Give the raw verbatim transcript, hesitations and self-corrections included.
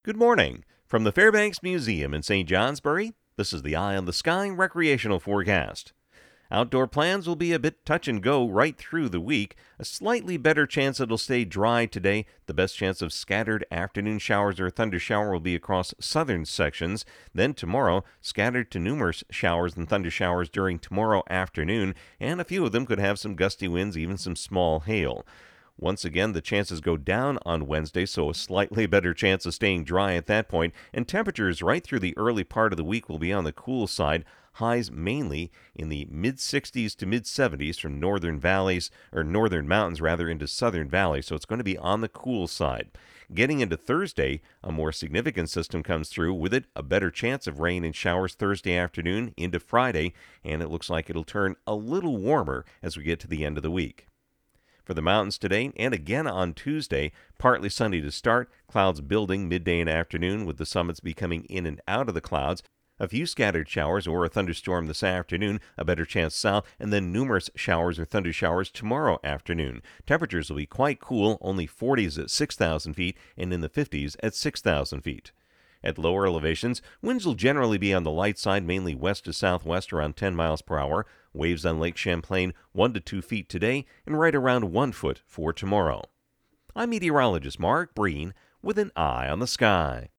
Good morning. From the Fairbanks Museum in Saint Johnsbury, this is the Eye on the Sky recreational forecast. Outdoor plans will be a bit touch and go right through the week. A slightly better chance it'll stay dry today. The best chance of scattered afternoon showers or thunder shower will be across southern sections. Then tomorrow, scattered to numerous showers and thunder showers during tomorrow afternoon, and a few of them could have some gusty winds, even some small hail. Once again, the chances go down on Wednesday, so a slightly better chance of staying dry at that point, and temperatures right through the early part of the week will be on the cool side. Highs mainly in the mid sixties to mid seventies from northern valleys, or northern mountains rather, into southern valleys, so it's going to be on the cool side. Getting into Thursday, a more significant system comes through. With it, a better chance of rain and showers Thursday afternoon into Friday, and it looks like it'll turn a little warmer as we get to the end of the week. For the mountains today, and again on Tuesday, partly sunny to start, clouds building midday and afternoon with the summits becoming in and out of the clouds. A few scattered showers or a thunderstorm this afternoon, a better chance south, and then numerous showers or thunder showers tomorrow afternoon. Temperatures will be quite cool, only forties at six thousand feet and in the fifties at six thousand feet. At lower elevations, winds will generally be on the light side, mainly west to southwest around ten miles per hour. Waves on Lake Champlain one to two feet today and right around one foot for tomorrow. I'm meteorologist Mark Breen with an eye on the sky.